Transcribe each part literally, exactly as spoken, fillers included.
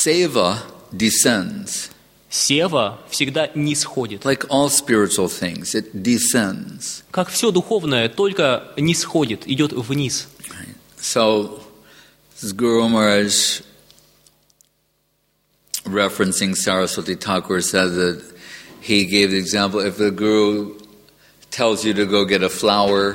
seva descends. Сева всегда нисходит. Like all spiritual things, it descends. Как все духовное, только нисходит, идет вниз. So, this is Guru Maharaj referencing Saraswati Thakur said that he gave the example, if the Guru tells you to go get a flower,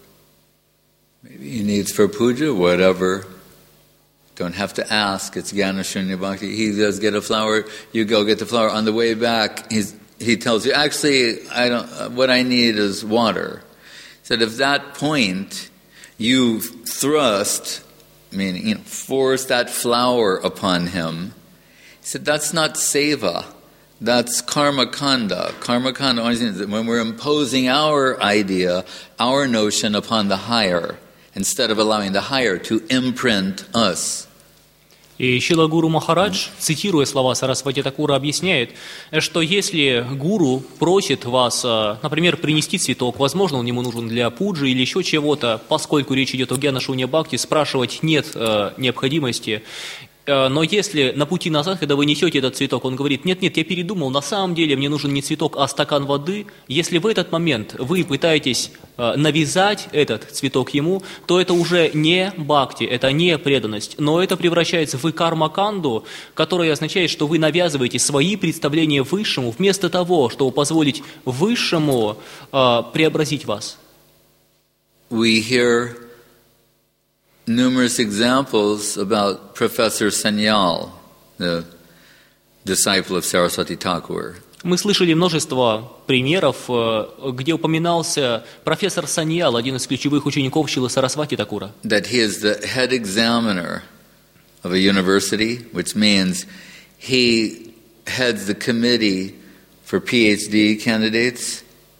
maybe he needs for puja, whatever, don't have to ask, it's Jnana Shunya Bhakti. He does get a flower, you go get the flower. On the way back, he's, he tells you, actually, I don't. Uh, what I need is water. He said, if that point you thrust, meaning, you know, force that flower upon him, he said, that's not seva, that's karma kanda. Karma kanda, when we're imposing our idea, our notion upon the higher, instead of allowing the higher to imprint us. И Шрила Гуру Махарадж, цитируя слова Сарасвати Такура, объясняет, что если гуру просит вас, например, принести цветок, возможно, он ему нужен для пуджи или еще чего-то, поскольку речь идет о Гьяна Шунья Бхакти, спрашивать нет э, необходимости. Но если на пути назад, когда вы несете этот цветок, он говорит, нет-нет, я передумал, на самом деле мне нужен не цветок, а стакан воды, если в этот момент вы пытаетесь навязать этот цветок ему, то это уже не бхакти, это не преданность, но это превращается в карма-канду, которая означает, что вы навязываете свои представления высшему, вместо того, чтобы позволить высшему э, преобразить вас. We hear numerous examples about Professor Sanyal, the disciple of Saraswati Thakur. Мы слышали множество примеров, где упоминался профессор Саньял, один из ключевых учеников Шрилы Сарасвати Такура. That he is the head examiner of a university, which means he heads the committee for PhD candidates.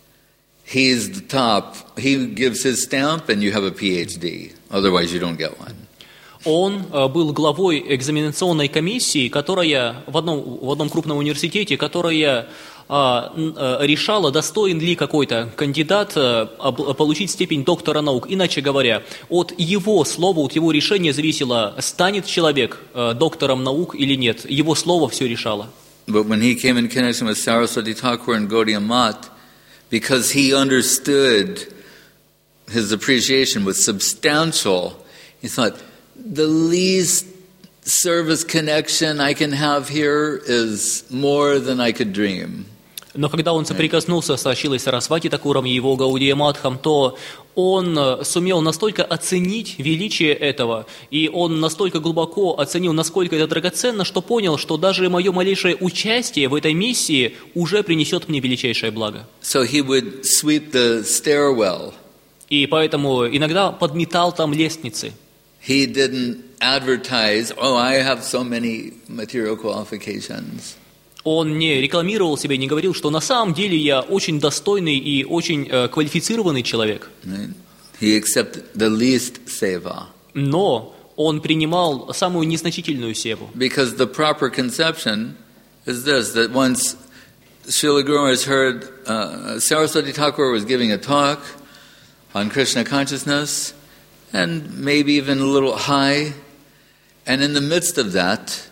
He's the top. He gives his stamp and you have a PhD. Otherwise you don't get one. Он был главой экзаменационной комиссии, которая в одном, в одном крупном университете, которая а, решала, достоин ли какой-то кандидат а, получить степень доктора наук. Иначе говоря, от его слова, от его решения зависело, станет человек а, доктором наук или нет. Его слово все решало. But when he came in connection with Saraswati Thakur and Gaudiya Math, because he understood his appreciation was substantial, he thought, the least service connection I can have here is more than I could dream. Но когда он соприкоснулся со Шрилой Сарасвати Такуром и его Гаудия Мадхом, то он сумел настолько оценить величие этого, и он настолько глубоко оценил, насколько это драгоценно, что понял, что даже мое малейшее участие в этой миссии уже принесет мне величайшее благо. So he would sweep the stairwell. И поэтому иногда подметал там лестницы. He didn't advertise, oh, I have so many material qualifications. Он не рекламировал себя, не говорил, что на самом деле я очень достойный и очень э, квалифицированный человек. He accepted the least seva. Но он принимал самую незначительную севу. Because the proper conception is this, that once Srila Guru has heard, uh, Saraswati Thakur was giving a talk on Krishna consciousness, and maybe even a little high, and in the midst of that,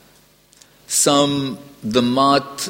some the mat,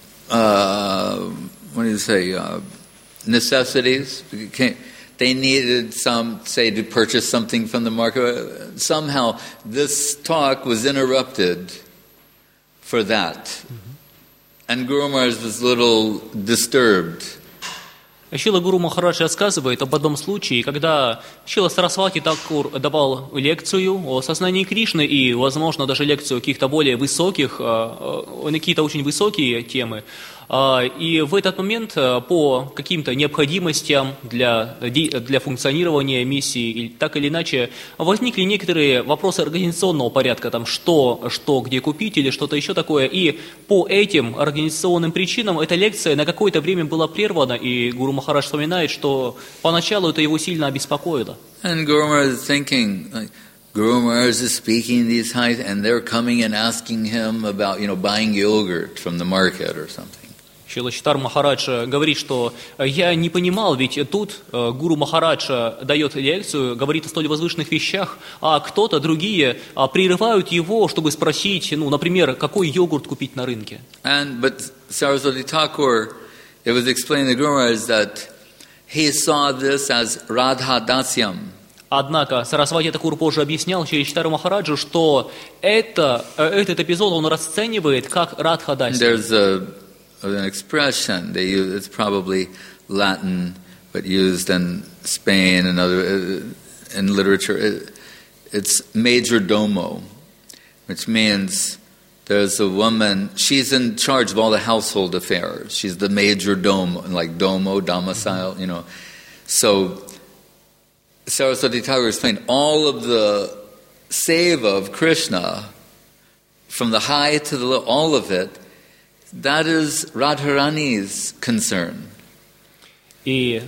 uh, what do you say, uh, necessities. They needed some, say, to purchase something from the market. Somehow, this talk was interrupted for that, mm-hmm. and Guru Maharaj was a little disturbed. Шрила Гуру Махарадж рассказывает об одном случае, когда Шрила Сарасвати Такур давал лекцию о сознании Кришны и, возможно, даже лекцию о каких-то более высоких, на какие-то очень высокие темы. И в этот момент по каким-то необходимостям для, для функционирования миссии, так или иначе, возникли некоторые вопросы организационного порядка, там, что, что где купить или что-то еще такое. И по этим организационным причинам эта лекция на какое-то время была прервана, и Гуру Махарадж вспоминает, что поначалу это его сильно обеспокоило. And Guru Maharaj is thinking, like, Guru Maharaj is speaking these heights, and they're coming and asking him about, you know, buying yogurt from the market or something. Шилачитар Махарадж говорит, что я не понимал, ведь тут гуру Махарадж дает лекцию, говорит о столь возвышенных вещах, а кто-то, другие, прерывают его, чтобы спросить, ну, например, какой йогурт купить на рынке. And but Saraswati Thakur, it was explained in the Guru Maharaj that he saw this as Radha Dasyam. Однако Сарасвати Такур позже объяснял Шилачитару Махараджу, что это, этот эпизод он расценивает как Радха Дасья. There's a, an expression, they use, it's probably Latin, but used in Spain and other, in literature. It, it's major domo, which means there's a woman, she's in charge of all the household affairs. She's the major domo, like domo, domicile, you know. So Saraswati Thakur explained all of the seva of Krishna, from the high to the low, all of it, that is Radharani's concern. И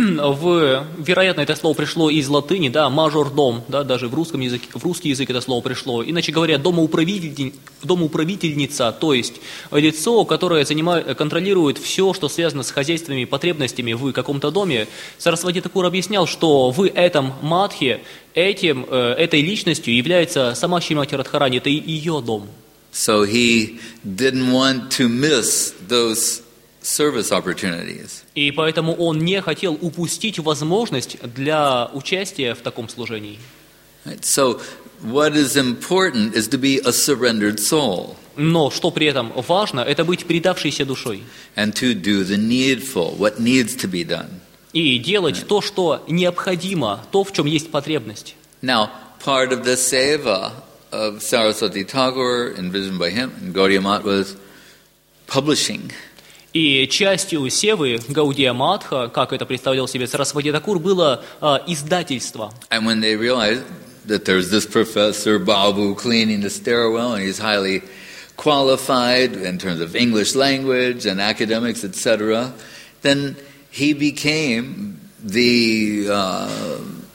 в, вероятно, это слово пришло из латыни, да, мажордом, да, даже в русском языке, в русский язык это слово пришло. Иначе говоря, домоуправитель, домоуправительница, то есть лицо, которое занимает, контролирует все, что связано с хозяйственными потребностями в каком-то доме. Сарасвати Такур объяснял, что в этом мадхе, этим, этой личностью является сама Шримати Радхарани, это ее дом. So he didn't want to miss those service opportunities. И поэтому он не хотел упустить возможность для участия в таком служении. Right? So what is important is to be a surrendered soul. Но что при этом важно, это быть предавшейся душой. And to do the needful, what needs to be done. И делать right. то, что необходимо, то, в чем есть потребность. Now, part of the seva of Saraswati Thakur, envisioned by him, and Gaudiya Math, was publishing. И частью севы Гаудия Матха, как это представлял себе Сарасвати Такур, было а, издательство. And when they realized that there's this professor Babu cleaning the stairwell, and he's highly qualified in terms of English language and academics, et cetera, then he became the uh,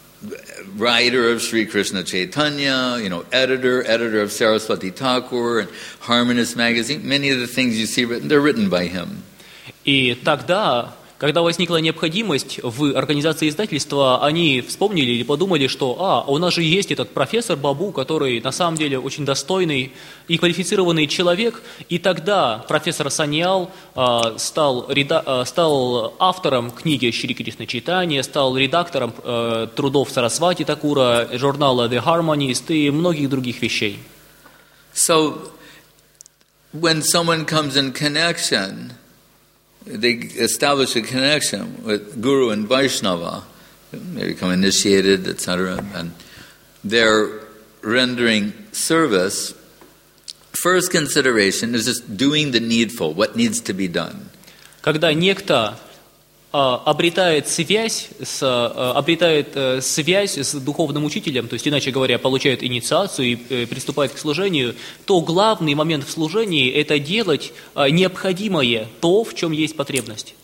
writer of Sri Krishna Chaitanya, you know, editor, editor of Saraswati Thakur and Harmonist magazine. Many of the things you see written, they're written by him. И тогда, когда возникла необходимость в организации издательства, они вспомнили или подумали, что а, у нас же есть этот профессор Бабу, который на самом деле очень достойный и квалифицированный человек. И тогда профессор Саньял а, стал, реда, а, стал автором книги Шри Кришна Чайтанья, стал редактором а, трудов Сарасвати Такура, журнала The Harmonist и многих других вещей. So, when someone comes in connection, they establish a connection with Guru and Vaishnava, they become initiated, et cetera, and they're rendering service. First consideration is just doing the needful, what needs to be done. Когда некто а, обретает связь с, а, обретает а, связь с духовным учителем, то есть, иначе говоря, получает инициацию и а, приступает к служению, то главный момент в служении – это делать а, необходимое, то, в чем есть потребность.